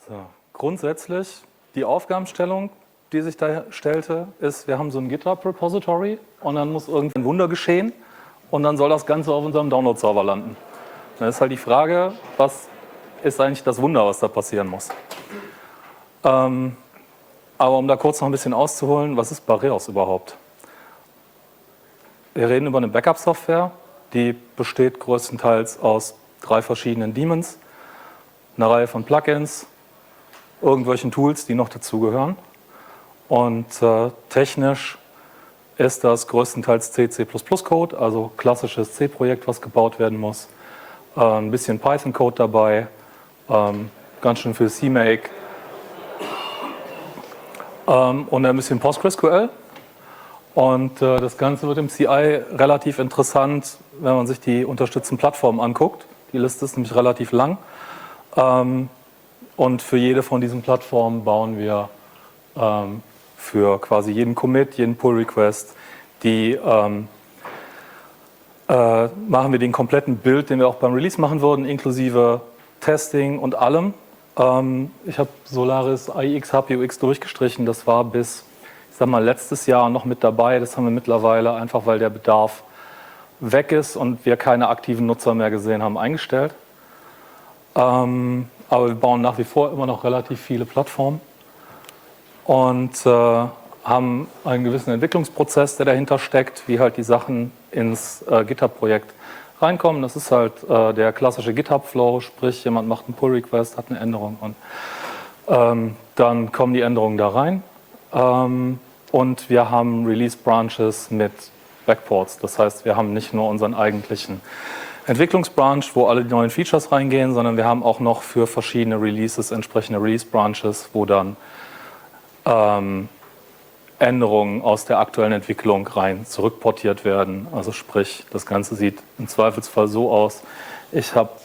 So, grundsätzlich die Aufgabenstellung, die sich da stellte, ist, wir haben so ein GitHub-Repository und dann muss irgendein Wunder geschehen und dann soll das Ganze auf unserem Download-Server landen. Dann ist halt die Frage, was ist eigentlich das Wunder, was da passieren muss. Aber um da kurz noch ein bisschen auszuholen, was ist Bareos überhaupt? Wir reden über eine Backup-Software, die besteht größtenteils aus 3 verschiedenen Daemons, einer Reihe von Plugins, irgendwelchen Tools, die noch dazugehören. Und technisch ist das größtenteils C++-Code, also klassisches C-Projekt, was gebaut werden muss. Ein bisschen Python-Code dabei, ganz schön viel CMake und ein bisschen PostgreSQL. Und das Ganze wird im CI relativ interessant, wenn man sich die unterstützten Plattformen anguckt. Die Liste ist nämlich relativ lang. Und für jede von diesen Plattformen bauen wir für quasi jeden Commit, jeden Pull-Request, machen wir den kompletten Build, den wir auch beim Release machen würden, inklusive Testing und allem. Ich habe Solaris IX HPUX durchgestrichen, das war bis, ich sag mal, letztes Jahr noch mit dabei. Das haben wir mittlerweile einfach, weil der Bedarf weg ist und wir keine aktiven Nutzer mehr gesehen haben, eingestellt. Aber wir bauen nach wie vor immer noch relativ viele Plattformen und haben einen gewissen Entwicklungsprozess, der dahinter steckt, wie halt die Sachen ins GitHub-Projekt reinkommen. Das ist halt der klassische GitHub-Flow, sprich jemand macht einen Pull-Request, hat eine Änderung und dann kommen die Änderungen da rein. Und wir haben Release-Branches mit Backports. Das heißt, wir haben nicht nur unseren eigentlichen Entwicklungsbranch, wo alle die neuen Features reingehen, sondern wir haben auch noch für verschiedene Releases entsprechende Release-Branches, wo dann Änderungen aus der aktuellen Entwicklung rein zurückportiert werden. Also sprich, das Ganze sieht im Zweifelsfall so aus. Ich habe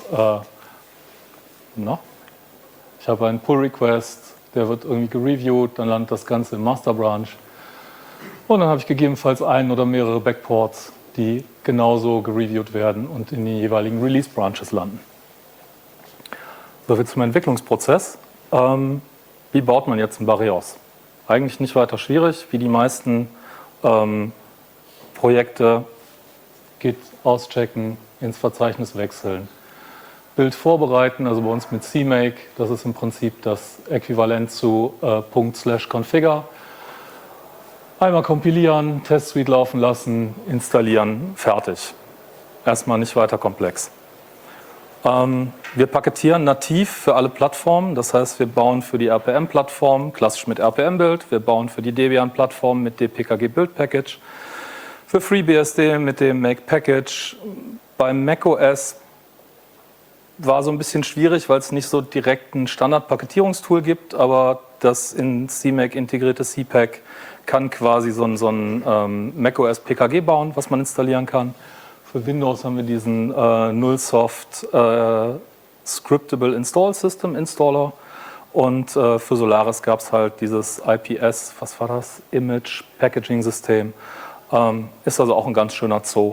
einen Pull-Request, der wird irgendwie gereviewt, dann landet das Ganze im Master-Branch und dann habe ich gegebenenfalls einen oder mehrere Backports, die genauso gereviewt werden und in die jeweiligen Release-Branches landen. Soviel zum Entwicklungsprozess. Wie baut man jetzt ein Bareos? Eigentlich nicht weiter schwierig, wie die meisten Projekte. Git auschecken, ins Verzeichnis wechseln, Bild vorbereiten, also bei uns mit CMake, das ist im Prinzip das Äquivalent zu /configure. Einmal kompilieren, Test-Suite laufen lassen, installieren, fertig. Erstmal nicht weiter komplex. Wir paketieren nativ für alle Plattformen, das heißt, wir bauen für die RPM-Plattform klassisch mit RPM-Build, wir bauen für die Debian-Plattform mit dpkg-Build-Package, für FreeBSD mit dem Make-Package. Beim macOS war so ein bisschen schwierig, weil es nicht so direkt ein Standard-Paketierungstool gibt, aber das in CMake integrierte CPAC kann quasi so ein macOS PKG bauen, was man installieren kann. Für Windows haben wir diesen Nullsoft Scriptable Install System Installer und für Solaris gab es halt dieses IPS, was war das? Image Packaging System. Ist also auch ein ganz schöner Zoo.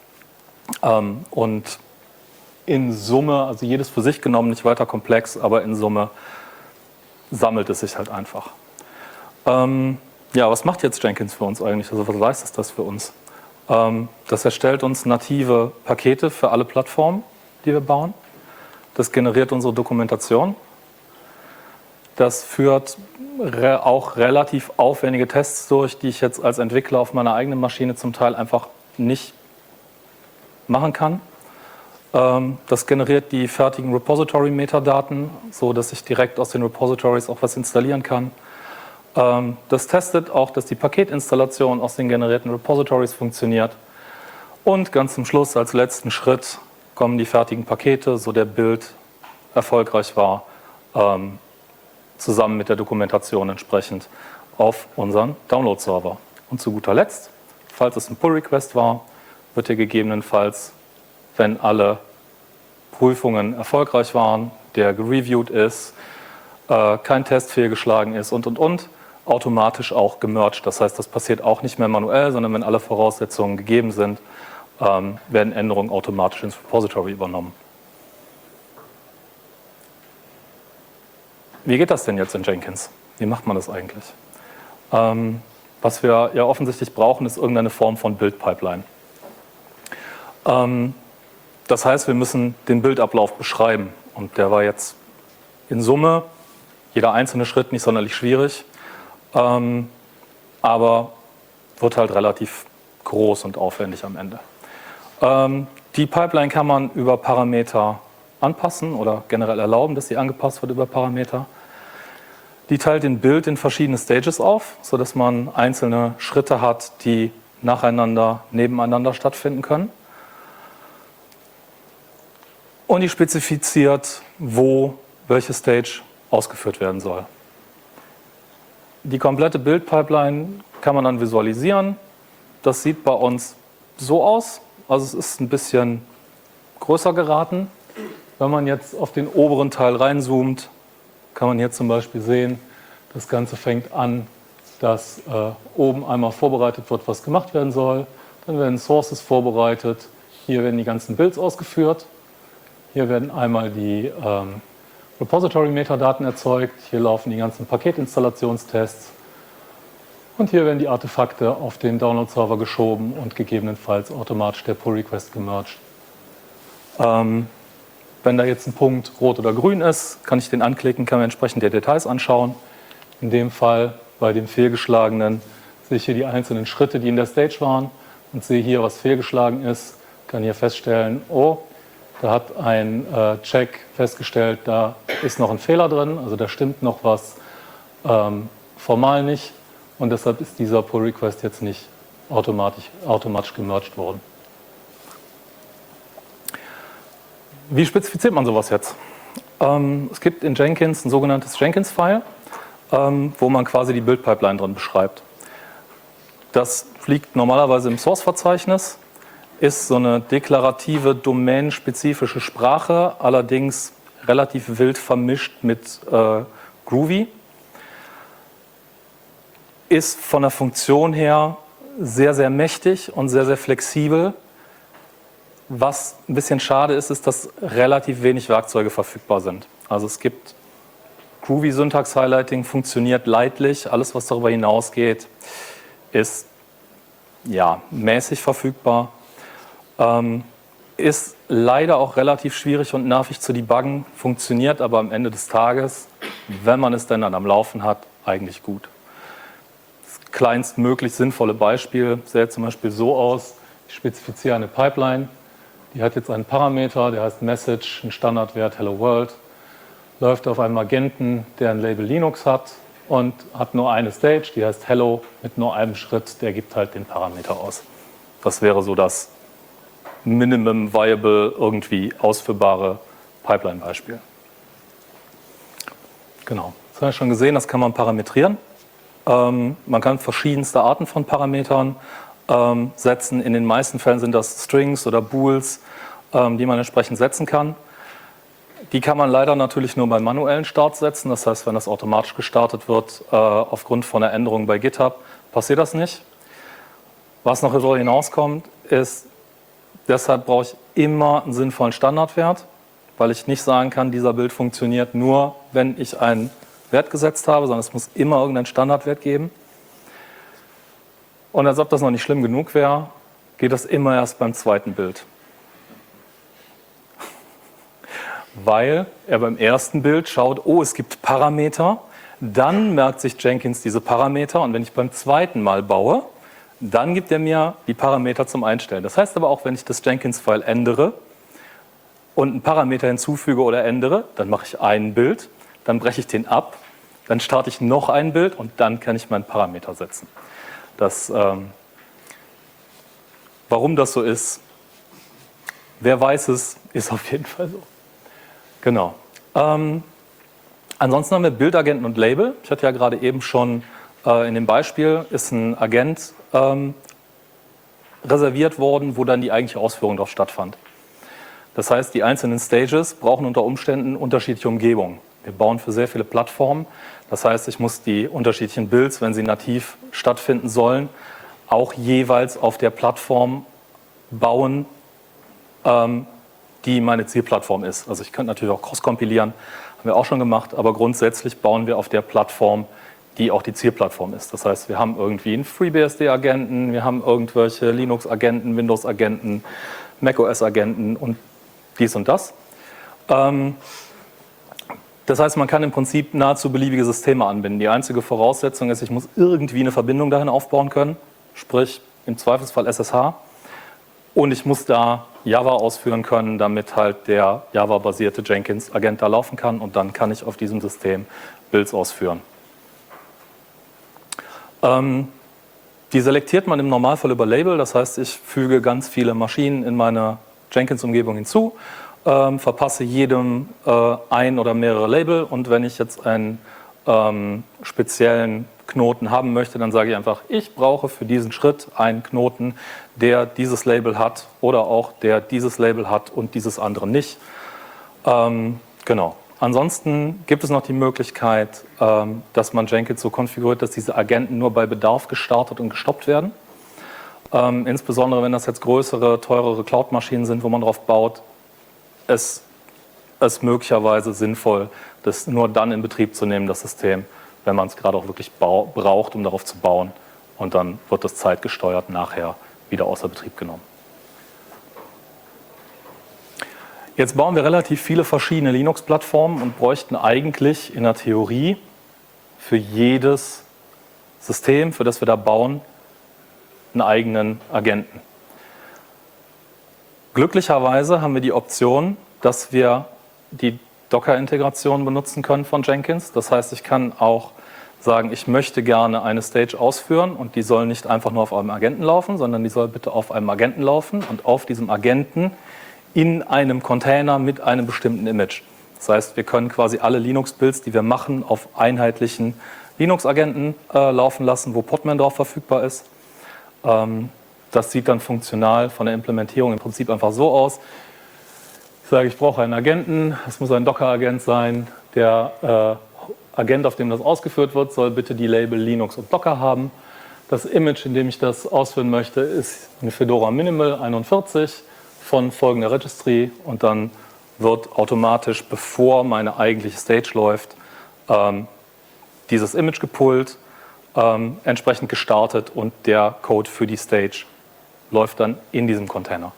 Und in Summe, also jedes für sich genommen nicht weiter komplex, aber in Summe sammelt es sich halt einfach. Ja, was macht jetzt Jenkins für uns eigentlich? Also was leistet das für uns? Das erstellt uns native Pakete für alle Plattformen, die wir bauen. Das generiert unsere Dokumentation. Das führt auch relativ aufwendige Tests durch, die ich jetzt als Entwickler auf meiner eigenen Maschine zum Teil einfach nicht machen kann. Das generiert die fertigen Repository-Metadaten, so dass ich direkt aus den Repositories auch was installieren kann. Das testet auch, dass die Paketinstallation aus den generierten Repositories funktioniert. Und ganz zum Schluss, als letzten Schritt, kommen die fertigen Pakete, so der Build erfolgreich war, zusammen mit der Dokumentation entsprechend auf unseren Download-Server. Und zu guter Letzt, falls es ein Pull-Request war, wird hier gegebenenfalls, wenn alle Prüfungen erfolgreich waren, der gereviewt ist, kein Test fehlgeschlagen ist und, automatisch auch gemerged. Das heißt, das passiert auch nicht mehr manuell, sondern wenn alle Voraussetzungen gegeben sind, werden Änderungen automatisch ins Repository übernommen. wie geht das denn jetzt in Jenkins? Wie macht man das eigentlich? Was wir ja offensichtlich brauchen, ist irgendeine Form von Build-Pipeline. Das heißt, wir müssen den Bildablauf beschreiben. Und der war jetzt in Summe, jeder einzelne Schritt nicht sonderlich schwierig, aber wird halt relativ groß und aufwendig am Ende. Die Pipeline kann man über Parameter anpassen oder generell erlauben, dass sie angepasst wird über Parameter. Die teilt den Build in verschiedene Stages auf, sodass man einzelne Schritte hat, die nacheinander, nebeneinander stattfinden können. Und die spezifiziert, wo welche Stage ausgeführt werden soll. Die komplette Build-Pipeline kann man dann visualisieren. Das sieht bei uns so aus. Also es ist ein bisschen größer geraten. Wenn man jetzt auf den oberen Teil reinzoomt, kann man hier zum Beispiel sehen, das Ganze fängt an, dass oben einmal vorbereitet wird, was gemacht werden soll. Dann werden Sources vorbereitet. Hier werden die ganzen Builds ausgeführt. Hier werden einmal die Repository-Metadaten erzeugt. Hier laufen die ganzen Paketinstallationstests. Und hier werden die Artefakte auf den Download-Server geschoben und gegebenenfalls automatisch der Pull-Request gemerged. Wenn da jetzt ein Punkt rot oder grün ist, kann ich den anklicken, kann mir entsprechend die Details anschauen. In dem Fall bei dem fehlgeschlagenen sehe ich hier die einzelnen Schritte, die in der Stage waren und sehe hier, was fehlgeschlagen ist. Kann hier feststellen, oh, da hat ein Check festgestellt, da ist noch ein Fehler drin, also da stimmt noch was formal nicht und deshalb ist dieser Pull-Request jetzt nicht automatisch gemerged worden. Wie spezifiziert man sowas jetzt? Es gibt in Jenkins ein sogenanntes Jenkins-File, wo man quasi die Build-Pipeline drin beschreibt. Das liegt normalerweise im Source-Verzeichnis, ist so eine deklarative, domänenspezifische Sprache, allerdings relativ wild vermischt mit Groovy. Ist von der Funktion her sehr, sehr mächtig und sehr, sehr flexibel. Was ein bisschen schade ist, ist, dass relativ wenig Werkzeuge verfügbar sind. Also es gibt Groovy Syntax Highlighting, funktioniert leidlich. Alles, was darüber hinausgeht, ist ja, mäßig verfügbar. Ist leider auch relativ schwierig und nervig zu debuggen, funktioniert aber am Ende des Tages, wenn man es denn dann am Laufen hat, eigentlich gut. Das kleinstmöglich sinnvolle Beispiel sähe zum Beispiel so aus: Ich spezifiziere eine Pipeline, die hat jetzt einen Parameter, der heißt Message, ein Standardwert Hello World, läuft auf einem Agenten, der ein Label Linux hat und hat nur eine Stage, die heißt Hello, mit nur einem Schritt, der gibt halt den Parameter aus. Das wäre so das Minimum Viable, irgendwie ausführbare Pipeline-Beispiel. Genau, das habe ich schon gesehen, das kann man parametrieren. Man kann verschiedenste Arten von Parametern setzen. In den meisten Fällen sind das Strings oder Bools, die man entsprechend setzen kann. Die kann man leider natürlich nur beim manuellen Start setzen. Das heißt, wenn das automatisch gestartet wird, aufgrund von einer Änderung bei GitHub, passiert das nicht. Was noch darüber hinauskommt, ist, deshalb brauche ich immer einen sinnvollen Standardwert, weil ich nicht sagen kann, dieser Build funktioniert nur, wenn ich einen Wert gesetzt habe, sondern es muss immer irgendeinen Standardwert geben. Und als ob das noch nicht schlimm genug wäre, geht das immer erst beim zweiten Build. Weil er beim ersten Build schaut, oh, es gibt Parameter, dann merkt sich Jenkins diese Parameter und wenn ich beim zweiten Mal baue, dann gibt er mir die Parameter zum Einstellen. Das heißt aber auch, wenn ich das Jenkins-File ändere und einen Parameter hinzufüge oder ändere, dann mache ich ein Bild, dann breche ich den ab, dann starte ich noch ein Bild und dann kann ich meinen Parameter setzen. Warum das so ist, wer weiß es, ist auf jeden Fall so. Genau. Ansonsten haben wir Bildagenten und Label. Ich hatte ja gerade eben schon in dem Beispiel ist ein Agent reserviert worden, wo dann die eigentliche Ausführung dort stattfand. Das heißt, die einzelnen Stages brauchen unter Umständen unterschiedliche Umgebungen. Wir bauen für sehr viele Plattformen. Das heißt, ich muss die unterschiedlichen Builds, wenn sie nativ stattfinden sollen, auch jeweils auf der Plattform bauen, die meine Zielplattform ist. Also ich könnte natürlich auch cross-kompilieren, haben wir auch schon gemacht, aber grundsätzlich bauen wir auf der Plattform, die auch die Zielplattform ist. Das heißt, wir haben irgendwie einen FreeBSD-Agenten, wir haben irgendwelche Linux-Agenten, Windows-Agenten, macOS-Agenten und dies und das. Das heißt, man kann im Prinzip nahezu beliebige Systeme anbinden. Die einzige Voraussetzung ist, ich muss irgendwie eine Verbindung dahin aufbauen können, sprich im Zweifelsfall SSH. Und ich muss da Java ausführen können, damit halt der Java-basierte Jenkins-Agent da laufen kann. Und dann kann ich auf diesem System Builds ausführen. Die selektiert man im Normalfall über Label. Das heißt, ich füge ganz viele Maschinen in meine Jenkins-Umgebung hinzu, verpasse jedem ein oder mehrere Label. Und wenn ich jetzt einen speziellen Knoten haben möchte, dann sage ich einfach, ich brauche für diesen Schritt einen Knoten, der dieses Label hat oder auch der dieses Label hat und dieses andere nicht. Genau. Ansonsten gibt es noch die Möglichkeit, dass man Jenkins so konfiguriert, dass diese Agenten nur bei Bedarf gestartet und gestoppt werden. Insbesondere wenn das jetzt größere, teurere Cloud-Maschinen sind, wo man drauf baut, ist es möglicherweise sinnvoll, das nur dann in Betrieb zu nehmen, das System, wenn man es gerade auch wirklich braucht, um darauf zu bauen. Und dann wird das zeitgesteuert nachher wieder außer Betrieb genommen. Jetzt bauen wir relativ viele verschiedene Linux-Plattformen und bräuchten eigentlich in der Theorie für jedes System, für das wir da bauen, einen eigenen Agenten. Glücklicherweise haben wir die Option, dass wir die Docker-Integration benutzen können von Jenkins. Das heißt, ich kann auch sagen, ich möchte gerne eine Stage ausführen und die soll nicht einfach nur auf einem Agenten laufen, sondern die soll bitte auf einem Agenten laufen und auf diesem Agenten in einem Container mit einem bestimmten Image. Das heißt, wir können quasi alle Linux-Builds, die wir machen, auf einheitlichen Linux-Agenten laufen lassen, wo Podman drauf verfügbar ist. Das sieht dann funktional von der Implementierung im Prinzip einfach so aus. Ich sage, ich brauche einen Agenten, es muss ein Docker-Agent sein. Der Agent, auf dem das ausgeführt wird, soll bitte die Label Linux und Docker haben. Das Image, in dem ich das ausführen möchte, ist eine Fedora Minimal 41 von folgender Registry und dann wird automatisch, bevor meine eigentliche Stage läuft, dieses Image gepullt, entsprechend gestartet und der Code für die Stage läuft dann in diesem Container.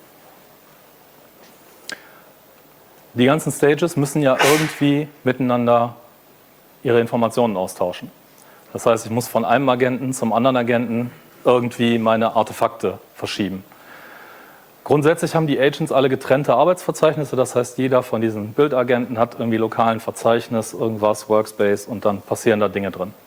Die ganzen Stages müssen ja irgendwie miteinander ihre Informationen austauschen. Das heißt, ich muss von einem Agenten zum anderen Agenten irgendwie meine Artefakte verschieben. Grundsätzlich haben die Agents alle getrennte Arbeitsverzeichnisse, das heißt, jeder von diesen Build-Agenten hat irgendwie lokalen Verzeichnis, irgendwas, Workspace und dann passieren da Dinge drin.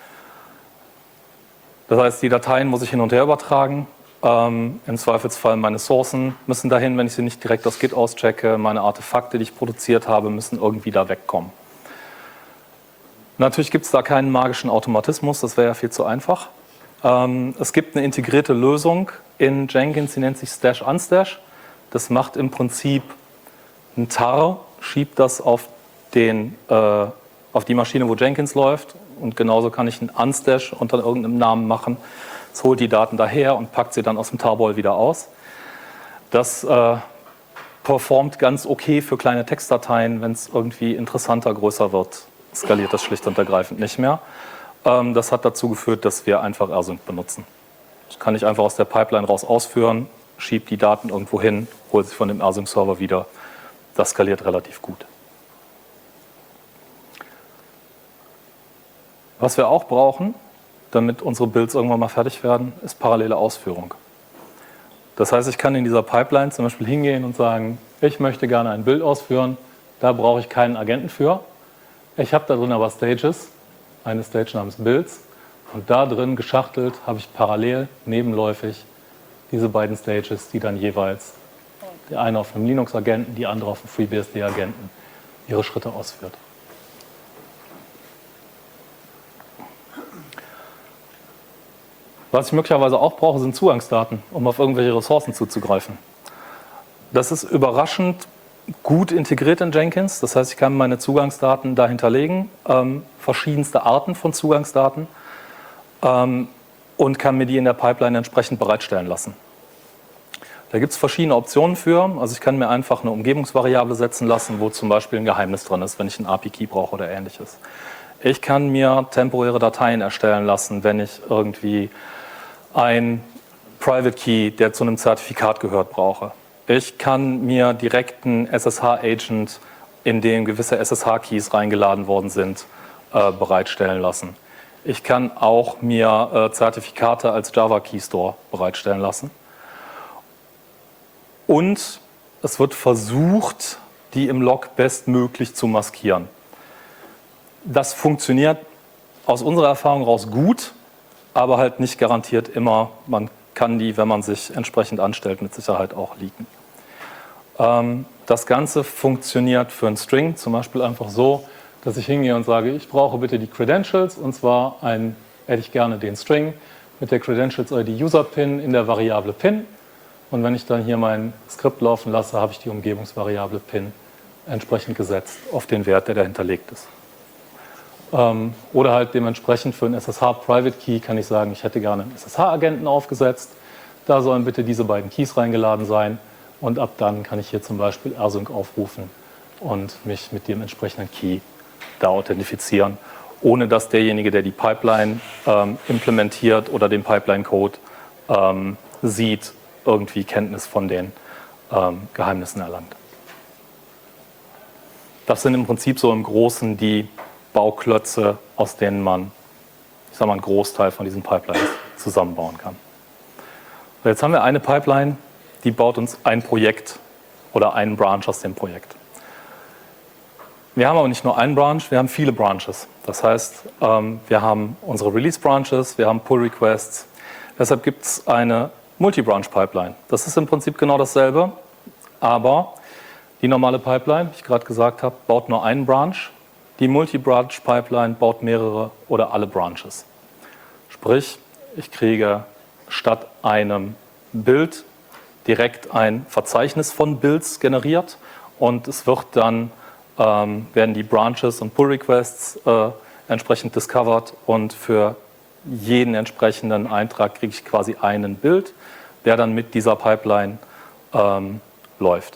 Das heißt, die Dateien muss ich hin und her übertragen. Im Zweifelsfall meine Sourcen müssen dahin, wenn ich sie nicht direkt aus Git auschecke. Meine Artefakte, die ich produziert habe, müssen irgendwie da wegkommen. Natürlich gibt es da keinen magischen Automatismus, das wäre ja viel zu einfach. Es gibt eine integrierte Lösung in Jenkins, die nennt sich Stash Unstash. Das macht im Prinzip ein Tar, schiebt das auf die Maschine, wo Jenkins läuft. Und genauso kann ich einen Unstash unter irgendeinem Namen machen. Es holt die Daten daher und packt sie dann aus dem Tarball wieder aus. Das performt ganz okay für kleine Textdateien. Wenn es irgendwie interessanter, größer wird, skaliert das schlicht und ergreifend nicht mehr. Das hat dazu geführt, dass wir einfach rsync benutzen. Das kann ich einfach aus der Pipeline raus ausführen, schiebe die Daten irgendwo hin, hole sie von dem rsync-Server wieder. Das skaliert relativ gut. Was wir auch brauchen, damit unsere Builds irgendwann mal fertig werden, ist parallele Ausführung. Das heißt, ich kann in dieser Pipeline zum Beispiel hingehen und sagen, ich möchte gerne ein Build ausführen, da brauche ich keinen Agenten für. Ich habe da drin aber Stages, eine Stage namens Builds und da drin geschachtelt habe ich parallel, nebenläufig diese beiden Stages, die dann jeweils, die eine auf einem Linux-Agenten, die andere auf einem FreeBSD-Agenten ihre Schritte ausführt. Was ich möglicherweise auch brauche, sind Zugangsdaten, um auf irgendwelche Ressourcen zuzugreifen. Das ist überraschend gut integriert in Jenkins. Das heißt, ich kann meine Zugangsdaten da hinterlegen, verschiedenste Arten von Zugangsdaten und kann mir die in der Pipeline entsprechend bereitstellen lassen. Da gibt es verschiedene Optionen für. Also ich kann mir einfach eine Umgebungsvariable setzen lassen, wo zum Beispiel ein Geheimnis drin ist, wenn ich einen API-Key brauche oder ähnliches. Ich kann mir temporäre Dateien erstellen lassen, wenn ich irgendwie ein Private Key, der zu einem Zertifikat gehört, brauche. Ich kann mir direkt einen SSH-Agent, in dem gewisse SSH-Keys reingeladen worden sind, bereitstellen lassen. Ich kann auch mir Zertifikate als Java Key Store bereitstellen lassen. Und es wird versucht, die im Log bestmöglich zu maskieren. Das funktioniert aus unserer Erfahrung raus gut, aber halt nicht garantiert immer. Man kann die, wenn man sich entsprechend anstellt, mit Sicherheit auch leaken. Das Ganze funktioniert für einen String zum Beispiel einfach so, dass ich hingehe und sage, ich brauche bitte die Credentials, und zwar hätte ich gerne den String mit der Credentials-ID User-Pin in der Variable Pin. Und wenn ich dann hier mein Skript laufen lasse, habe ich die Umgebungsvariable Pin entsprechend gesetzt auf den Wert, der dahinterlegt ist. Oder halt dementsprechend für einen SSH-Private Key kann ich sagen, ich hätte gerne einen SSH-Agenten aufgesetzt. Da sollen bitte diese beiden Keys reingeladen sein. Und ab dann kann ich hier zum Beispiel rsync aufrufen und mich mit dem entsprechenden Key da authentifizieren, ohne dass derjenige, der die Pipeline implementiert oder den Pipeline-Code sieht, irgendwie Kenntnis von den Geheimnissen erlangt. Das sind im Prinzip so im Großen die Bauklötze, aus denen man, ich sag mal, einen Großteil von diesen Pipelines zusammenbauen kann. So, jetzt haben wir eine Pipeline, die baut uns ein Projekt oder einen Branch aus dem Projekt. Wir haben aber nicht nur einen Branch, wir haben viele Branches. Das heißt, wir haben unsere Release-Branches, wir haben Pull-Requests. Deshalb gibt es eine Multi-Branch-Pipeline. Das ist im Prinzip genau dasselbe, aber die normale Pipeline, wie ich gerade gesagt habe, baut nur einen Branch. Die Multi-Branch-Pipeline baut mehrere oder alle Branches. Sprich, ich kriege statt einem Bild direkt ein Verzeichnis von Builds generiert und es wird dann, werden die Branches und Pull-Requests entsprechend discovered und für jeden entsprechenden Eintrag kriege ich quasi einen Build, der dann mit dieser Pipeline läuft.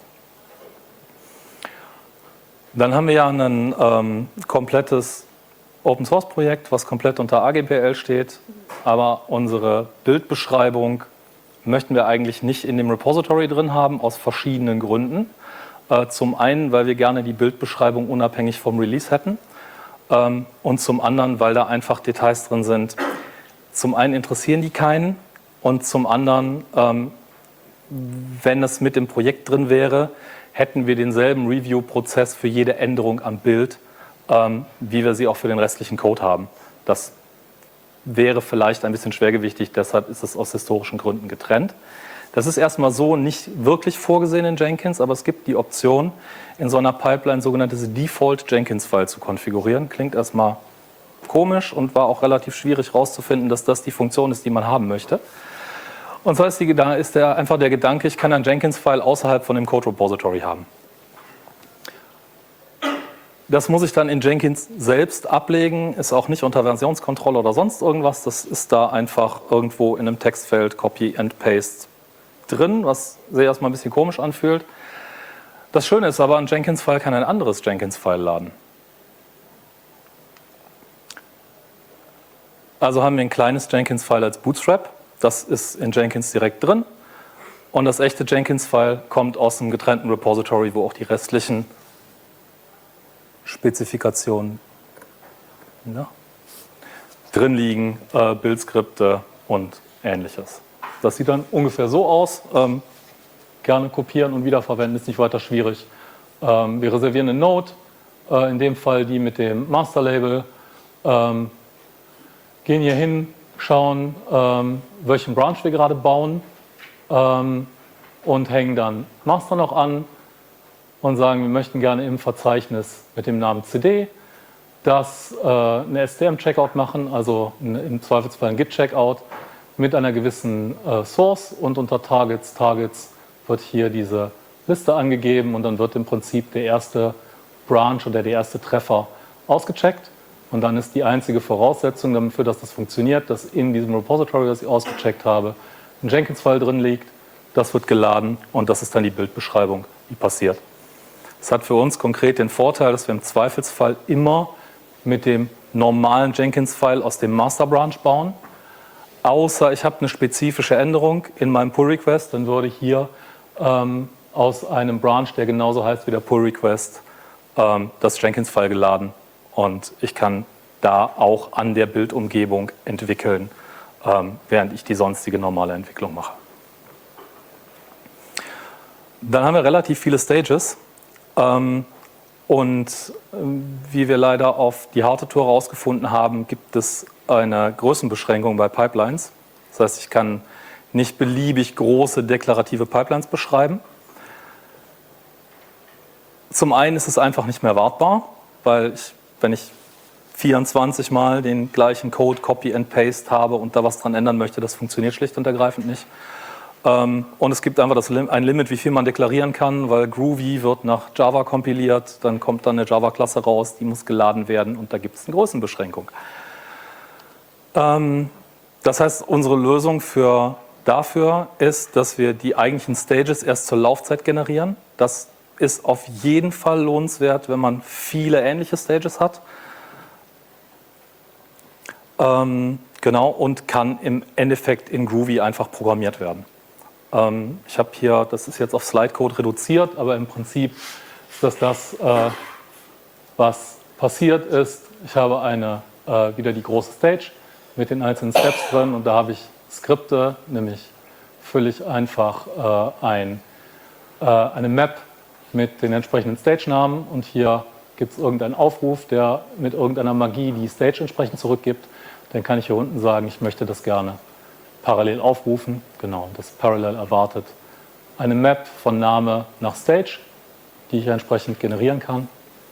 Dann haben wir ja ein komplettes Open-Source-Projekt, was komplett unter AGPL steht, aber unsere Bildbeschreibung möchten wir eigentlich nicht in dem Repository drin haben, aus verschiedenen Gründen. Zum einen, weil wir gerne die Bildbeschreibung unabhängig vom Release hätten und zum anderen, weil da einfach Details drin sind. Zum einen interessieren die keinen und zum anderen, wenn es mit im Projekt drin wäre, hätten wir denselben Review-Prozess für jede Änderung am Bild, wie wir sie auch für den restlichen Code haben. Das wäre vielleicht ein bisschen schwergewichtig, deshalb ist es aus historischen Gründen getrennt. Das ist erstmal so nicht wirklich vorgesehen in Jenkins, aber es gibt die Option, in so einer Pipeline sogenanntes Default Jenkins-File zu konfigurieren. Klingt erstmal komisch und war auch relativ schwierig herauszufinden, dass das die Funktion ist, die man haben möchte. Und zwar ist einfach der Gedanke, ich kann ein Jenkins-File außerhalb von dem Code-Repository haben. Das muss ich dann in Jenkins selbst ablegen, ist auch nicht unter Versionskontrolle oder sonst irgendwas. Das ist da einfach irgendwo in einem Textfeld Copy and Paste drin, was sich erstmal ein bisschen komisch anfühlt. Das Schöne ist aber, ein Jenkins-File kann ein anderes Jenkins-File laden. Also haben wir ein kleines Jenkins-File als Bootstrap. Das ist in Jenkins direkt drin. Und das echte Jenkins-File kommt aus einem getrennten Repository, wo auch die restlichen Spezifikationen drin liegen, Bildskripte und ähnliches. Das sieht dann ungefähr so aus. Gerne kopieren und wiederverwenden, ist nicht weiter schwierig. Wir reservieren eine Node, in dem Fall die mit dem Master-Label, gehen hier hin, schauen, welchen Branch wir gerade bauen und hängen dann Master noch an und sagen, wir möchten gerne im Verzeichnis mit dem Namen CD das eine STM-Checkout machen, also im Zweifelsfall ein Git-Checkout mit einer gewissen Source und unter Targets wird hier diese Liste angegeben und dann wird im Prinzip der erste Branch oder der erste Treffer ausgecheckt. Und dann ist die einzige Voraussetzung dafür, dass das funktioniert, dass in diesem Repository, das ich ausgecheckt habe, ein Jenkins-File drin liegt, das wird geladen und das ist dann die Bildbeschreibung, die passiert. Das hat für uns konkret den Vorteil, dass wir im Zweifelsfall immer mit dem normalen Jenkins-File aus dem Master-Branch bauen. Außer ich habe eine spezifische Änderung in meinem Pull-Request, dann würde hier aus einem Branch, der genauso heißt wie der Pull-Request, das Jenkins-File geladen. Und ich kann da auch an der Bildumgebung entwickeln, während ich die sonstige normale Entwicklung mache. Dann haben wir relativ viele Stages. Und wie wir leider auf die harte Tour herausgefunden haben, gibt es eine Größenbeschränkung bei Pipelines. Das heißt, ich kann nicht beliebig große deklarative Pipelines beschreiben. Zum einen ist es einfach nicht mehr wartbar, weil wenn ich 24 Mal den gleichen Code Copy and Paste habe und da was dran ändern möchte, das funktioniert schlicht und ergreifend nicht. Und es gibt einfach ein Limit, wie viel man deklarieren kann, weil Groovy wird nach Java kompiliert, dann kommt dann eine Java-Klasse raus, die muss geladen werden und da gibt es eine Größenbeschränkung. Das heißt, unsere Lösung dafür ist, dass wir die eigentlichen Stages erst zur Laufzeit generieren. Das ist auf jeden Fall lohnenswert, wenn man viele ähnliche Stages hat. Genau, und kann im Endeffekt in Groovy einfach programmiert werden. Ich habe hier, das ist jetzt auf Slidecode reduziert, aber im Prinzip ist das, was passiert ist. Ich habe wieder die große Stage mit den einzelnen Steps drin und da habe ich Skripte, nämlich fülle ich einfach eine Map mit den entsprechenden Stage-Namen und hier gibt es irgendeinen Aufruf, der mit irgendeiner Magie die Stage entsprechend zurückgibt. Dann kann ich hier unten sagen, ich möchte das gerne parallel aufrufen. Genau, das Parallel erwartet eine Map von Name nach Stage, die ich entsprechend generieren kann.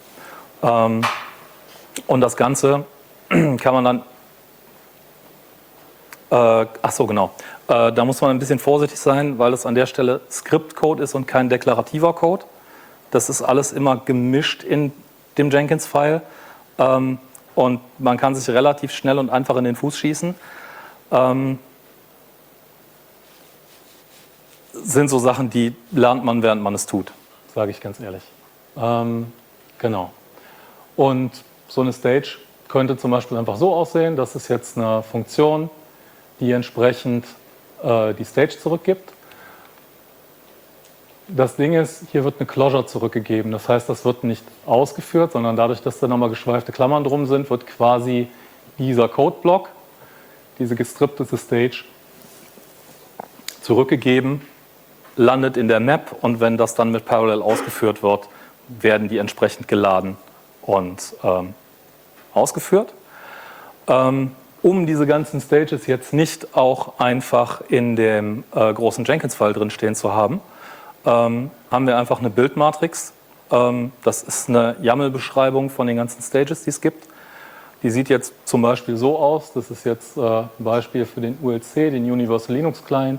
Und das Ganze kann man dann, da muss man ein bisschen vorsichtig sein, weil es an der Stelle Script-Code ist und kein deklarativer Code. Das ist alles immer gemischt in dem Jenkins-File und man kann sich relativ schnell und einfach in den Fuß schießen. Sind so Sachen, die lernt man, während man es tut, sage ich ganz ehrlich. Genau. Und so eine Stage könnte zum Beispiel einfach so aussehen, das ist jetzt eine Funktion, die entsprechend die Stage zurückgibt. Das Ding ist, hier wird eine Closure zurückgegeben, das heißt, das wird nicht ausgeführt, sondern dadurch, dass da nochmal geschweifte Klammern drum sind, wird quasi dieser Codeblock, diese gestriptete Stage, zurückgegeben, landet in der Map und wenn das dann mit Parallel ausgeführt wird, werden die entsprechend geladen und ausgeführt. Um diese ganzen Stages jetzt nicht auch einfach in dem großen Jenkins-File drin stehen zu haben, haben wir einfach eine Bildmatrix. Das ist eine YAML-Beschreibung von den ganzen Stages, die es gibt. Die sieht jetzt zum Beispiel so aus, das ist jetzt ein Beispiel für den ULC, den Universal Linux Client,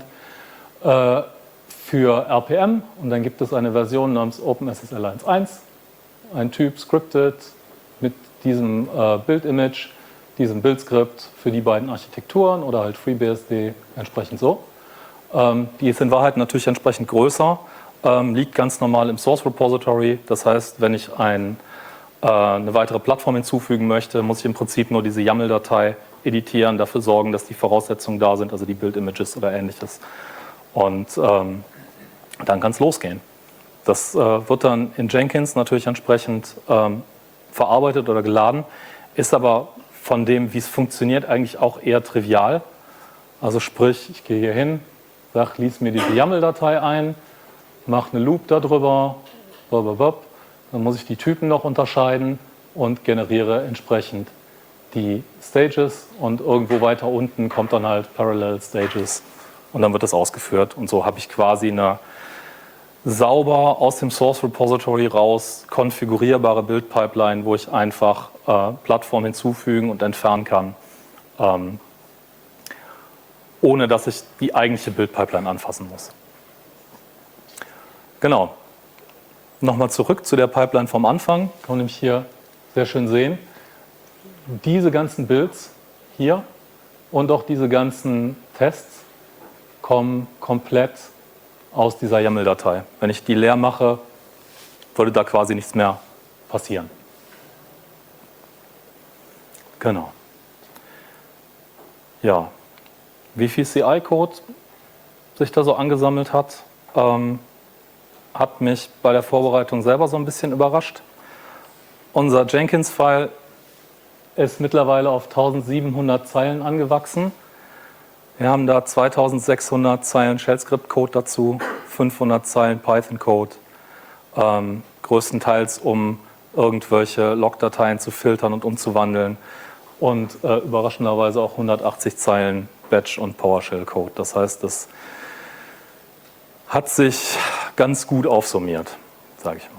für RPM und dann gibt es eine Version namens OpenSSL 1.1, ein Typ scripted mit diesem Bildimage, diesem Bildskript für die beiden Architekturen oder halt FreeBSD entsprechend so. Die ist in Wahrheit natürlich entsprechend größer, liegt ganz normal im Source Repository, das heißt, wenn ich eine weitere Plattform hinzufügen möchte, muss ich im Prinzip nur diese YAML-Datei editieren, dafür sorgen, dass die Voraussetzungen da sind, also die Bildimages oder ähnliches. Und dann kann es losgehen. Das wird dann in Jenkins natürlich entsprechend verarbeitet oder geladen, ist aber von dem, wie es funktioniert, eigentlich auch eher trivial. Also sprich, ich gehe hier hin, sage, lies mir diese YAML-Datei ein, mache eine Loop darüber, dann muss ich die Typen noch unterscheiden und generiere entsprechend die Stages und irgendwo weiter unten kommt dann halt Parallel Stages und dann wird das ausgeführt und so habe ich quasi eine sauber aus dem Source Repository raus konfigurierbare Bildpipeline, wo ich einfach Plattformen hinzufügen und entfernen kann, ohne dass ich die eigentliche Bildpipeline anfassen muss. Genau. Nochmal zurück zu der Pipeline vom Anfang. Kann man nämlich hier sehr schön sehen. Diese ganzen Builds hier und auch diese ganzen Tests kommen komplett aus dieser YAML-Datei. Wenn ich die leer mache, würde da quasi nichts mehr passieren. Genau. Ja, wie viel CI-Code sich da so angesammelt hat, hat mich bei der Vorbereitung selber so ein bisschen überrascht. Unser Jenkins-File ist mittlerweile auf 1700 Zeilen angewachsen. Wir haben da 2600 Zeilen Shell-Script-Code dazu, 500 Zeilen Python-Code, größtenteils um irgendwelche Log-Dateien zu filtern und umzuwandeln und überraschenderweise auch 180 Zeilen Batch- und PowerShell-Code. Das heißt, das hat sich ganz gut aufsummiert, sage ich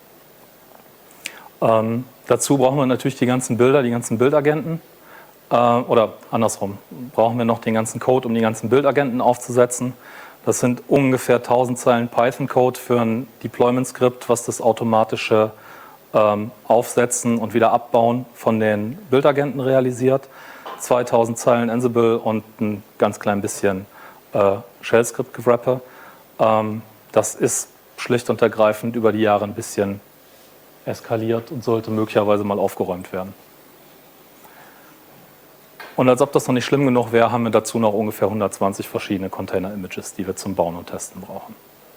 mal. Dazu brauchen wir natürlich die ganzen Bilder, die ganzen Bildagenten. Oder andersrum, brauchen wir noch den ganzen Code, um die ganzen Bildagenten aufzusetzen. Das sind ungefähr 1000 Zeilen Python-Code für ein Deployment-Skript, was das automatische Aufsetzen und wieder Abbauen von den Bildagenten realisiert. 2000 Zeilen Ansible und ein ganz klein bisschen Shell-Script-Gewrappe. Das ist schlicht und ergreifend über die Jahre ein bisschen eskaliert und sollte möglicherweise mal aufgeräumt werden. Und als ob das noch nicht schlimm genug wäre, haben wir dazu noch ungefähr 120 verschiedene Container-Images, die wir zum Bauen und Testen brauchen.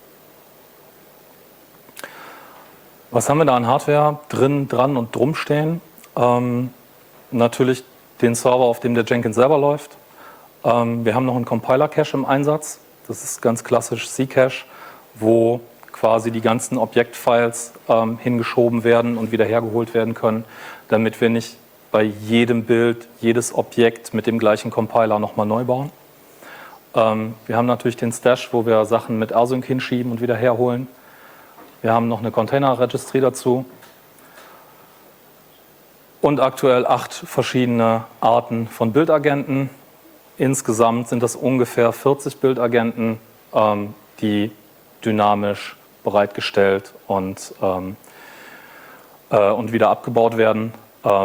Was haben wir da an Hardware drin, dran und drum stehen? Natürlich den Server, auf dem der Jenkins selber läuft. Wir haben noch einen Compiler-Cache im Einsatz. Das ist ganz klassisch C-Cache, wo quasi die ganzen Objektfiles hingeschoben werden und wieder hergeholt werden können, damit wir nicht bei jedem Bild, jedes Objekt mit dem gleichen Compiler nochmal neu bauen. Wir haben natürlich den Stash, wo wir Sachen mit Async hinschieben und wieder herholen. Wir haben noch eine Container-Registry dazu. Und aktuell 8 verschiedene Arten von Bildagenten. Insgesamt sind das ungefähr 40 Bildagenten, die dynamisch bereitgestellt und wieder abgebaut werden.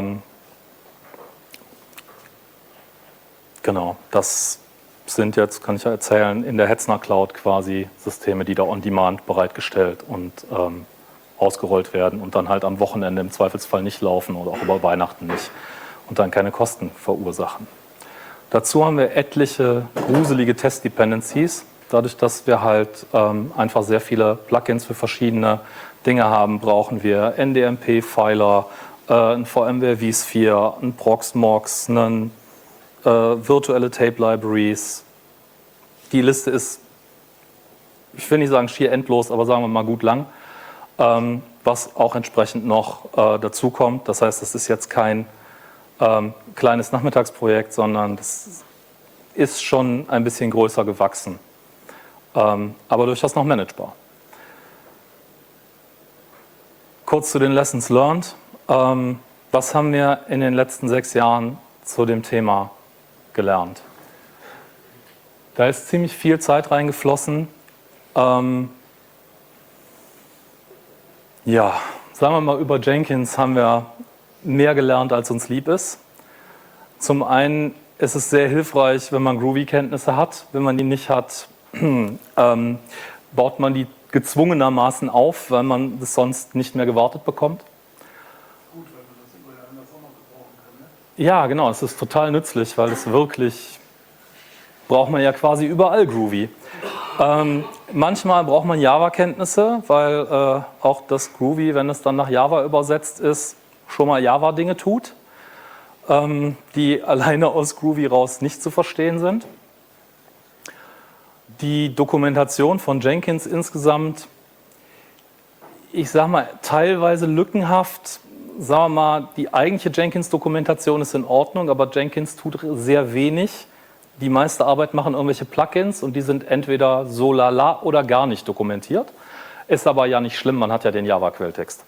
Genau, das sind jetzt, kann ich ja erzählen, in der Hetzner Cloud quasi Systeme, die da on demand bereitgestellt und ausgerollt werden und dann halt am Wochenende im Zweifelsfall nicht laufen oder auch über Weihnachten nicht und dann keine Kosten verursachen. Dazu haben wir etliche gruselige Test-Dependencies, dadurch, dass wir halt einfach sehr viele Plugins für verschiedene Dinge haben, brauchen wir NDMP-Filer, ein VMware vSphere, ein Proxmox, einen virtuelle Tape-Libraries. Die Liste ist, ich will nicht sagen schier endlos, aber sagen wir mal gut lang, was auch entsprechend noch dazu kommt. Das heißt, das ist jetzt kein kleines Nachmittagsprojekt, sondern das ist schon ein bisschen größer gewachsen, aber durchaus noch managebar. Kurz zu den Lessons learned. Was haben wir in den letzten 6 Jahren zu dem Thema gelernt? Da ist ziemlich viel Zeit reingeflossen. Ja, sagen wir mal, über Jenkins haben wir mehr gelernt, als uns lieb ist. Zum einen ist es sehr hilfreich, wenn man Groovy-Kenntnisse hat. Wenn man die nicht hat, baut man die gezwungenermaßen auf, weil man das sonst nicht mehr gewartet bekommt. Gut, weil man das überall anders auch noch gebrauchen kann, ne? Ja, genau, es ist total nützlich, weil es wirklich, braucht man ja quasi überall Groovy. Manchmal braucht man Java-Kenntnisse, weil auch das Groovy, wenn es dann nach Java übersetzt ist, schon mal Java-Dinge tut, die alleine aus Groovy raus nicht zu verstehen sind. Die Dokumentation von Jenkins insgesamt, ich sage mal, teilweise lückenhaft. Sagen wir mal, die eigentliche Jenkins-Dokumentation ist in Ordnung, aber Jenkins tut sehr wenig. Die meiste Arbeit machen irgendwelche Plugins und die sind entweder so lala oder gar nicht dokumentiert. Ist aber ja nicht schlimm, man hat ja den Java-Quelltext.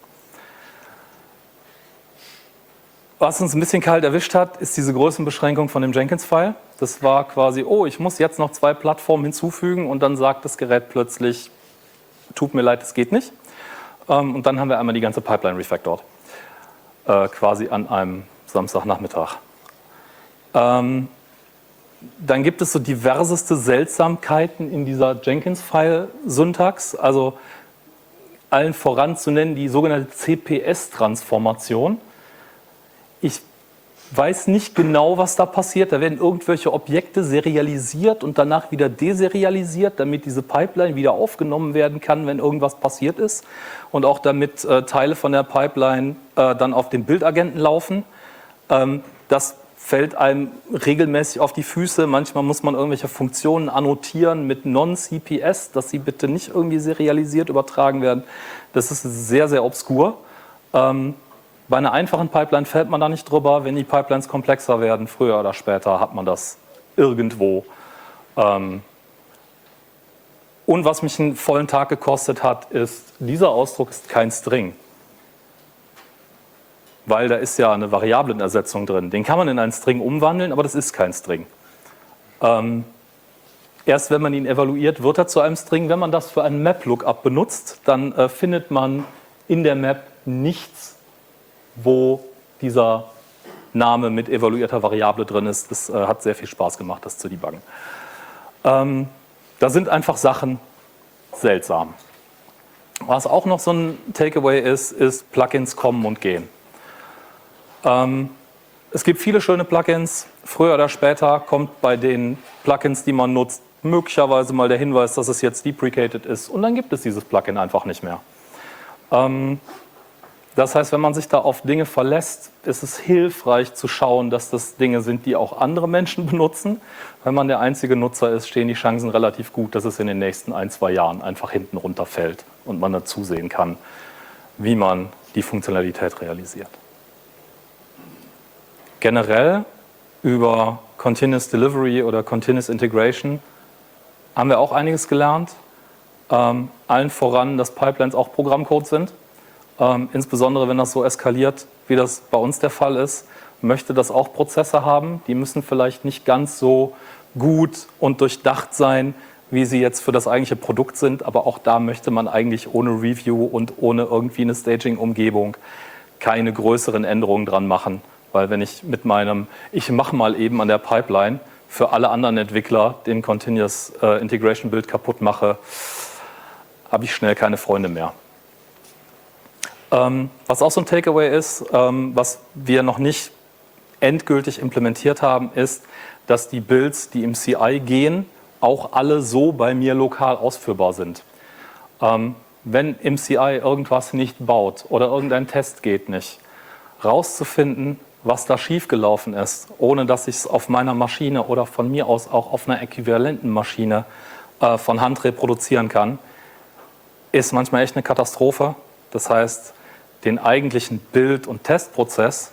Was uns ein bisschen kalt erwischt hat, ist diese Größenbeschränkung von dem Jenkins-File. Das war quasi, oh, ich muss jetzt noch 2 Plattformen hinzufügen und dann sagt das Gerät plötzlich, tut mir leid, das geht nicht. Und dann haben wir einmal die ganze Pipeline refactored. Quasi an einem Samstagnachmittag. Dann gibt es so diverseste Seltsamkeiten in dieser Jenkins-File-Syntax. Also allen voran zu nennen die sogenannte CPS-Transformation. Ich weiß nicht genau, was da passiert. Da werden irgendwelche Objekte serialisiert und danach wieder deserialisiert, damit diese Pipeline wieder aufgenommen werden kann, wenn irgendwas passiert ist. Und auch damit Teile von der Pipeline dann auf den Bildagenten laufen. Das fällt einem regelmäßig auf die Füße. Manchmal muss man irgendwelche Funktionen annotieren mit Non-CPS, dass sie bitte nicht irgendwie serialisiert übertragen werden. Das ist sehr, sehr obskur. Bei einer einfachen Pipeline fällt man da nicht drüber. Wenn die Pipelines komplexer werden, früher oder später, hat man das irgendwo. Und was mich einen vollen Tag gekostet hat, ist, dieser Ausdruck ist kein String. Weil da ist ja eine Variablenersetzung drin. Den kann man in einen String umwandeln, aber das ist kein String. Erst wenn man ihn evaluiert, wird er zu einem String. Wenn man das für einen Map-Lookup benutzt, dann findet man in der Map nichts, wo dieser Name mit evaluierter Variable drin ist. Das hat sehr viel Spaß gemacht, das zu debuggen. Da sind einfach Sachen seltsam. Was auch noch so ein Takeaway ist Plugins kommen und gehen. Es gibt viele schöne Plugins. Früher oder später kommt bei den Plugins, die man nutzt, möglicherweise mal der Hinweis, dass es jetzt deprecated ist. Und dann gibt es dieses Plugin einfach nicht mehr. Das heißt, wenn man sich da auf Dinge verlässt, ist es hilfreich zu schauen, dass das Dinge sind, die auch andere Menschen benutzen. Wenn man der einzige Nutzer ist, stehen die Chancen relativ gut, dass es in den nächsten 1-2 Jahren einfach hinten runterfällt und man dann zusehen kann, wie man die Funktionalität realisiert. Generell über Continuous Delivery oder Continuous Integration haben wir auch einiges gelernt. Allen voran, dass Pipelines auch Programmcode sind. Insbesondere wenn das so eskaliert, wie das bei uns der Fall ist, möchte das auch Prozesse haben. Die müssen vielleicht nicht ganz so gut und durchdacht sein, wie sie jetzt für das eigentliche Produkt sind. Aber auch da möchte man eigentlich ohne Review und ohne irgendwie eine Staging-Umgebung keine größeren Änderungen dran machen. Weil wenn ich mit meinem, ich mache mal eben an der Pipeline für alle anderen Entwickler den Continuous Integration Build kaputt mache, habe ich schnell keine Freunde mehr. Was auch so ein Takeaway ist, was wir noch nicht endgültig implementiert haben, ist, dass die Builds, die im CI gehen, auch alle so bei mir lokal ausführbar sind. Wenn im CI irgendwas nicht baut oder irgendein Test geht nicht, rauszufinden, was da schiefgelaufen ist, ohne dass ich es auf meiner Maschine oder von mir aus auch auf einer äquivalenten Maschine von Hand reproduzieren kann, ist manchmal echt eine Katastrophe. Das heißt, den eigentlichen Bild- und Testprozess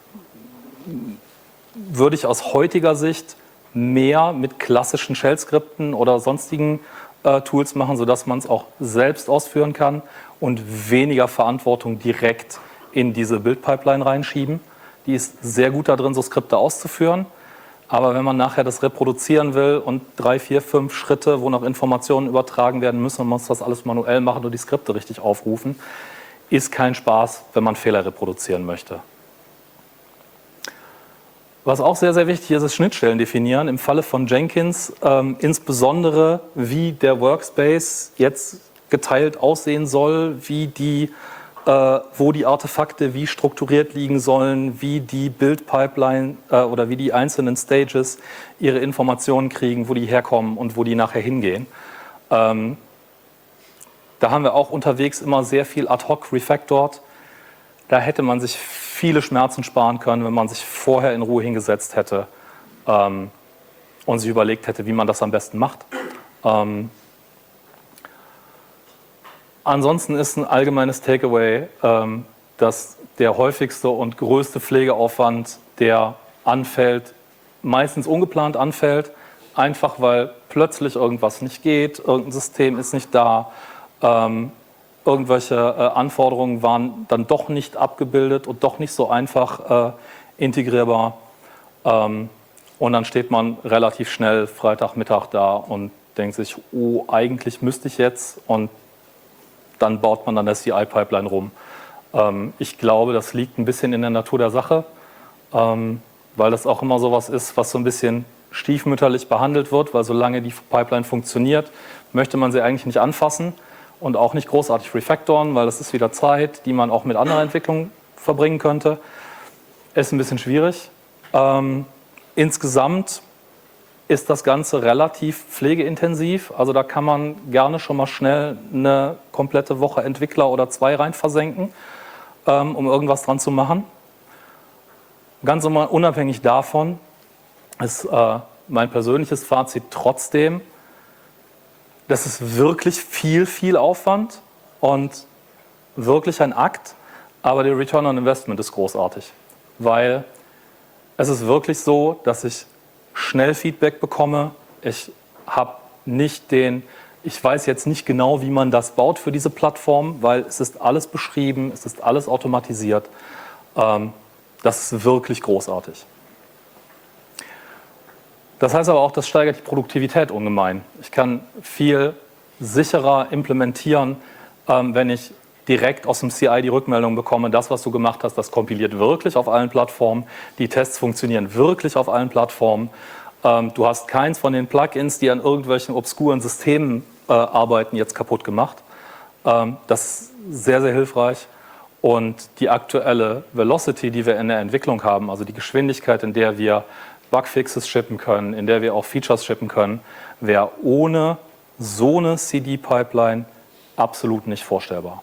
würde ich aus heutiger Sicht mehr mit klassischen Shell-Skripten oder sonstigen Tools machen, sodass man es auch selbst ausführen kann und weniger Verantwortung direkt in diese Build-Pipeline reinschieben. Die ist sehr gut darin, so Skripte auszuführen. Aber wenn man nachher das reproduzieren will und 3, 4, 5 Schritte, wo noch Informationen übertragen werden müssen, und man muss das alles manuell machen und die Skripte richtig aufrufen, ist kein Spaß, wenn man Fehler reproduzieren möchte. Was auch sehr, sehr wichtig ist, ist Schnittstellen definieren. Im Falle von Jenkins insbesondere, wie der Workspace jetzt geteilt aussehen soll, wo die Artefakte wie strukturiert liegen sollen, wie die Build-Pipeline oder wie die einzelnen Stages ihre Informationen kriegen, wo die herkommen und wo die nachher hingehen. Da haben wir auch unterwegs immer sehr viel ad hoc refactored. Da hätte man sich viele Schmerzen sparen können, wenn man sich vorher in Ruhe hingesetzt hätte und sich überlegt hätte, wie man das am besten macht. Ansonsten ist ein allgemeines Takeaway, dass der häufigste und größte Pflegeaufwand, der anfällt, meistens ungeplant anfällt, einfach weil plötzlich irgendwas nicht geht, irgendein System ist nicht da, irgendwelche Anforderungen waren dann doch nicht abgebildet und doch nicht so einfach integrierbar. Und dann steht man relativ schnell Freitagmittag da und denkt sich, oh, eigentlich müsste ich jetzt, und dann baut man an der CI-Pipeline rum. Ich glaube, das liegt ein bisschen in der Natur der Sache, weil das auch immer sowas ist, was so ein bisschen stiefmütterlich behandelt wird, weil solange die Pipeline funktioniert, möchte man sie eigentlich nicht anfassen und auch nicht großartig refactoren, weil das ist wieder Zeit, die man auch mit anderer Entwicklung verbringen könnte. Ist ein bisschen schwierig. Insgesamt ist das Ganze relativ pflegeintensiv. Also da kann man gerne schon mal schnell eine komplette Woche Entwickler oder 2 rein versenken, um irgendwas dran zu machen. Ganz unabhängig davon ist mein persönliches Fazit trotzdem, das ist wirklich viel Aufwand und wirklich ein Akt, aber der Return on Investment ist großartig, weil es ist wirklich so, dass ich schnell Feedback bekomme. Ich weiß jetzt nicht genau, wie man das baut für diese Plattform, weil es ist alles beschrieben, es ist alles automatisiert. Das ist wirklich großartig. Das heißt aber auch, das steigert die Produktivität ungemein. Ich kann viel sicherer implementieren, wenn ich direkt aus dem CI die Rückmeldung bekomme, das, was du gemacht hast, das kompiliert wirklich auf allen Plattformen, die Tests funktionieren wirklich auf allen Plattformen. Du hast keins von den Plugins, die an irgendwelchen obskuren Systemen arbeiten, jetzt kaputt gemacht. Das ist sehr hilfreich. Und die aktuelle Velocity, die wir in der Entwicklung haben, also die Geschwindigkeit, in der wir Bugfixes shippen können, in der wir auch Features shippen können, wäre ohne so eine CD-Pipeline absolut nicht vorstellbar.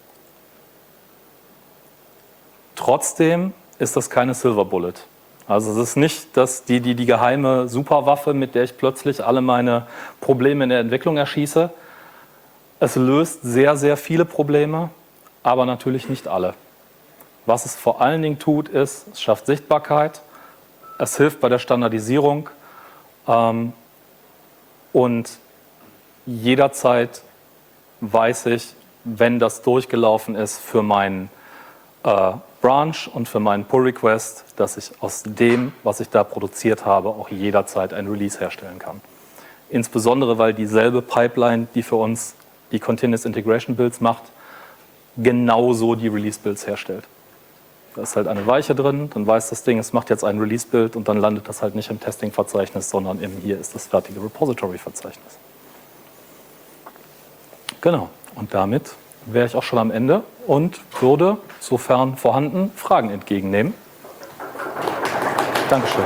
Trotzdem ist das keine Silver Bullet. Also es ist nicht die geheime Superwaffe, mit der ich plötzlich alle meine Probleme in der Entwicklung erschieße. Es löst sehr viele Probleme, aber natürlich nicht alle. Was es vor allen Dingen tut, ist, es schafft Sichtbarkeit, es hilft bei der Standardisierung und jederzeit weiß ich, wenn das durchgelaufen ist für meinen Branch und für meinen Pull-Request, dass ich aus dem, was ich da produziert habe, auch jederzeit ein Release herstellen kann. Insbesondere, weil dieselbe Pipeline, die für uns die Continuous Integration Builds macht, genauso die Release-Builds herstellt. Da ist halt eine Weiche drin, dann weiß das Ding, es macht jetzt ein Release-Build und dann landet das halt nicht im Testing-Verzeichnis, sondern hier ist das fertige Repository-Verzeichnis. Genau, und damit wäre ich auch schon am Ende und würde, sofern vorhanden, Fragen entgegennehmen. Dankeschön.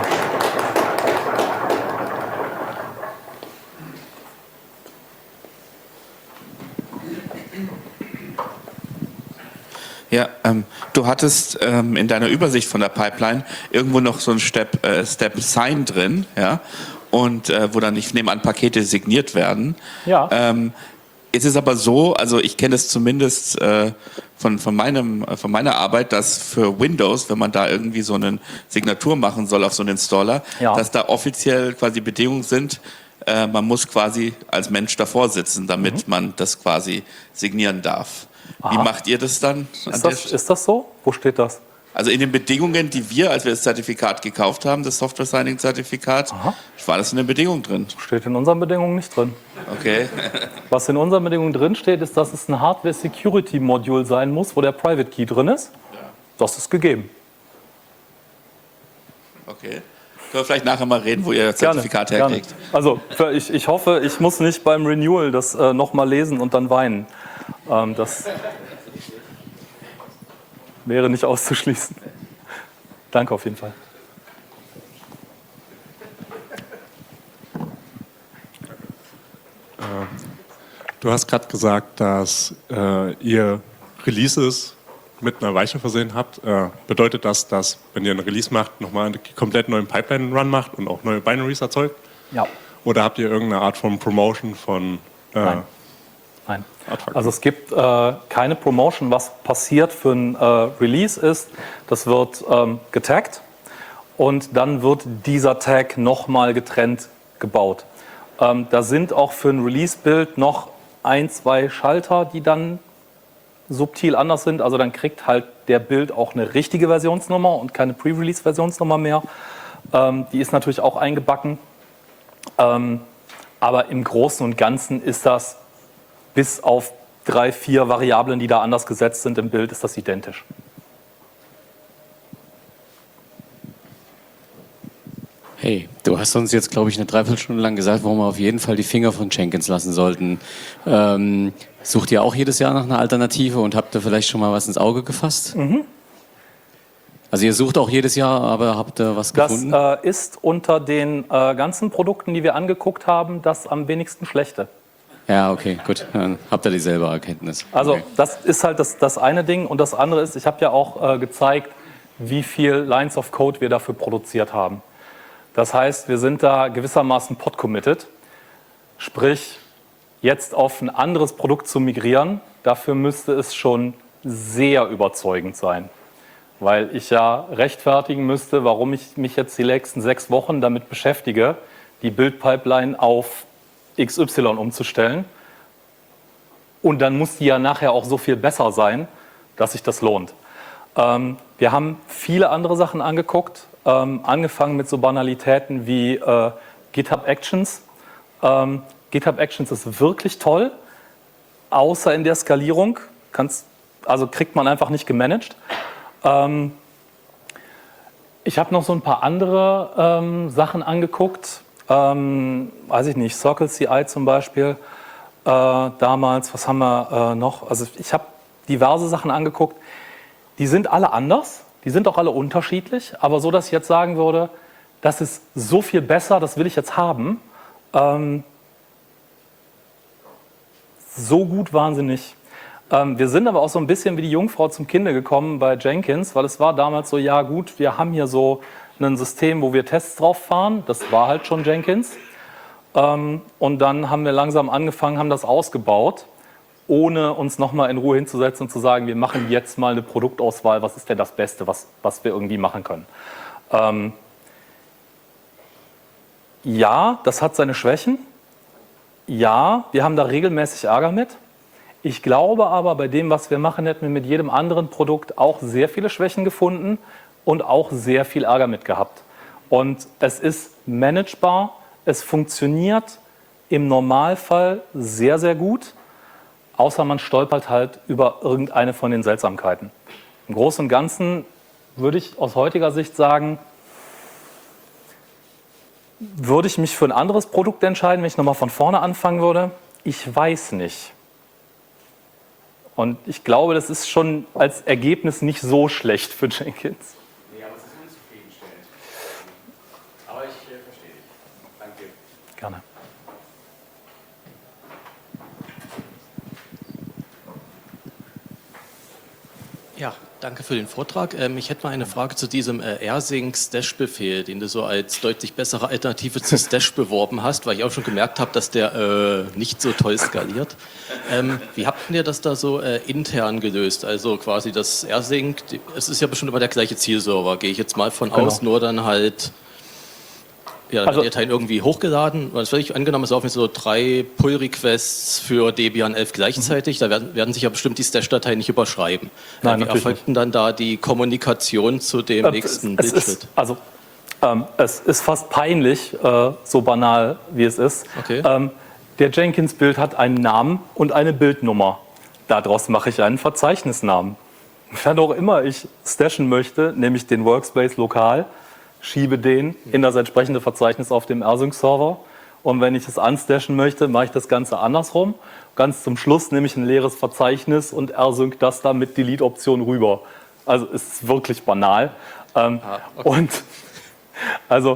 Ja, du hattest in deiner Übersicht von der Pipeline irgendwo noch so ein Step Sign drin, ja, und wo dann, ich nehme an, Pakete signiert werden. Ja. Es ist aber so, also ich kenne es zumindest von meiner Arbeit, dass für Windows, wenn man da irgendwie so eine Signatur machen soll auf so einen Installer, Ja. dass da offiziell quasi Bedingungen sind, man muss quasi als Mensch davor sitzen, damit man das quasi signieren darf. Wie Aha. macht ihr das dann? Ist das so? Wo steht das? Also in den Bedingungen, die wir, als wir das Zertifikat gekauft haben, das Software Signing Zertifikat, war das in den Bedingungen drin. Steht in unseren Bedingungen nicht drin. Okay. Was in unseren Bedingungen drin steht, ist, dass es ein Hardware-Security-Modul sein muss, wo der Private Key drin ist. Ja. Das ist gegeben. Okay. Können wir vielleicht nachher mal reden, wo ihr das Zertifikat herkriegt. Gerne. Also ich hoffe, ich muss nicht beim Renewal das nochmal lesen und dann weinen. Das wäre nicht auszuschließen. Danke auf jeden Fall. Du hast gerade gesagt, dass ihr Releases mit einer Weiche versehen habt. Bedeutet das, dass, wenn ihr ein Release macht, nochmal einen komplett neuen Pipeline-Run macht und auch neue Binaries erzeugt? Ja. Oder habt ihr irgendeine Art von Promotion von Nein. Also es gibt keine Promotion. Was passiert für ein Release ist, das wird getaggt und dann wird dieser Tag nochmal getrennt gebaut. Da sind auch für ein Release-Bild noch 1, 2 Schalter, die dann subtil anders sind. Also dann kriegt halt der Bild auch eine richtige Versionsnummer und keine Pre-Release-Versionsnummer mehr. Die ist natürlich auch eingebacken. Aber im Großen und Ganzen ist das bis auf 3, 4 Variablen, die da anders gesetzt sind im Bild, ist das identisch. Hey, du hast uns jetzt, glaube ich, eine Dreiviertelstunde lang gesagt, warum wir auf jeden Fall die Finger von Jenkins lassen sollten. Sucht ihr auch jedes Jahr nach einer Alternative und habt ihr vielleicht schon mal was ins Auge gefasst? Also ihr sucht auch jedes Jahr, aber habt ihr was gefunden? Das ist unter den ganzen Produkten, die wir angeguckt haben, das am wenigsten schlechte. Ja, okay, gut. Dann habt ihr dieselbe Erkenntnis. Also Okay. das ist halt das eine Ding. Und das andere ist, ich habe ja auch gezeigt, wie viel Lines of Code wir dafür produziert haben. Das heißt, wir sind da gewissermaßen pod-committed. Sprich, jetzt auf ein anderes Produkt zu migrieren, dafür müsste es schon sehr überzeugend sein. Weil ich ja rechtfertigen müsste, warum ich mich jetzt die nächsten 6 Wochen damit beschäftige, die Build-Pipeline auf XY umzustellen. Und dann muss die ja nachher auch so viel besser sein, dass sich das lohnt. Wir haben viele andere Sachen angeguckt, angefangen mit so Banalitäten wie GitHub Actions. GitHub Actions ist wirklich toll, außer in der Skalierung. Kriegt man einfach nicht gemanagt. Ich habe noch so ein paar andere Sachen angeguckt. Weiß ich nicht, Circle CI zum Beispiel. Damals, was haben wir noch? Also ich habe diverse Sachen angeguckt. Die sind alle anders, die sind auch alle unterschiedlich, aber so, dass ich jetzt sagen würde, das ist so viel besser, das will ich jetzt haben. So gut waren sie nicht. Wir sind aber auch so ein bisschen wie die Jungfrau zum Kinde gekommen bei Jenkins, weil es war damals so, ja gut, wir haben hier so ein System, wo wir Tests drauf fahren, das war halt schon Jenkins. Und dann haben wir langsam angefangen, haben das ausgebaut, ohne uns nochmal in Ruhe hinzusetzen und zu sagen, wir machen jetzt mal eine Produktauswahl, was ist denn das Beste, was wir irgendwie machen können. Ja, das hat seine Schwächen. Ja, wir haben da regelmäßig Ärger mit. Ich glaube aber, bei dem, was wir machen, hätten wir mit jedem anderen Produkt auch sehr viele Schwächen gefunden und auch sehr viel Ärger mit gehabt. Und es ist managebar, es funktioniert im Normalfall sehr, sehr gut, außer man stolpert halt über irgendeine von den Seltsamkeiten. Im Großen und Ganzen würde ich aus heutiger Sicht sagen, würde ich mich für ein anderes Produkt entscheiden, wenn ich nochmal von vorne anfangen würde? Ich weiß nicht. Und ich glaube, das ist schon als Ergebnis nicht so schlecht für Jenkins. Nee, aber es ist unzufriedenstellend. Aber ich verstehe dich. Danke. Gerne. Ja, danke für den Vortrag. Ich hätte mal eine Frage zu diesem rsync-stash-Befehl, den du so als deutlich bessere Alternative zu Stash beworben hast, weil ich auch schon gemerkt habe, dass der nicht so toll skaliert. Wie habt ihr das da so intern gelöst? Also quasi das rsync, es ist ja bestimmt immer der gleiche Zielserver, gehe ich jetzt mal von aus, nur dann halt... Ja, dann wird der Teil irgendwie hochgeladen. Das werde ich angenommen, es laufen jetzt so 3 Pull-Requests für Debian 11 gleichzeitig. Da werden sich ja bestimmt die Stash-Dateien nicht überschreiben. Nein, wie erfolgt denn dann da die Kommunikation zu dem nächsten Bildschritt? Es ist fast peinlich, so banal wie es ist. Okay. Der Jenkins-Bild hat einen Namen und eine Bildnummer. Daraus mache ich einen Verzeichnisnamen. Wann auch immer ich stashen möchte, nehme ich den Workspace lokal, schiebe den in das entsprechende Verzeichnis auf dem rsync-Server. Und wenn ich es unstashen möchte, mache ich das Ganze andersrum. Ganz zum Schluss nehme ich ein leeres Verzeichnis und rsync das da mit Delete-Option rüber. Also es ist wirklich banal. Okay. Und also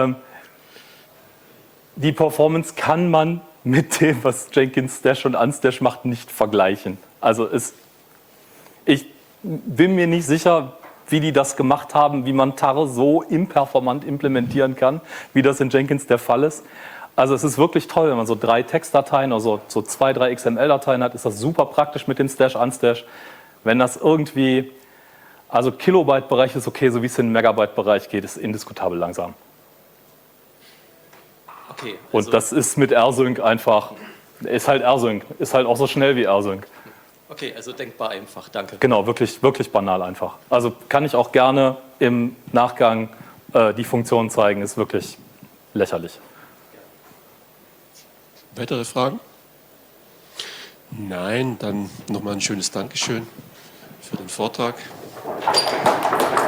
die Performance kann man mit dem, was Jenkins Stash und Unstash macht, nicht vergleichen. Also ich bin mir nicht sicher, wie die das gemacht haben, wie man Tar so imperformant implementieren kann, wie das in Jenkins der Fall ist. Also es ist wirklich toll, wenn man so 3 Textdateien oder so 2, 3 XML-Dateien hat, ist das super praktisch mit dem Stash, Unstash. Wenn das irgendwie, also Kilobyte-Bereich ist okay, so wie es in den Megabyte-Bereich geht, ist indiskutabel langsam. Okay, also und das ist mit rsync einfach, ist halt rsync, ist halt auch so schnell wie rsync. Okay, also denkbar einfach, danke. Genau, wirklich, wirklich banal einfach. Also kann ich auch gerne im Nachgang die Funktion zeigen, ist wirklich lächerlich. Weitere Fragen? Nein, dann nochmal ein schönes Dankeschön für den Vortrag.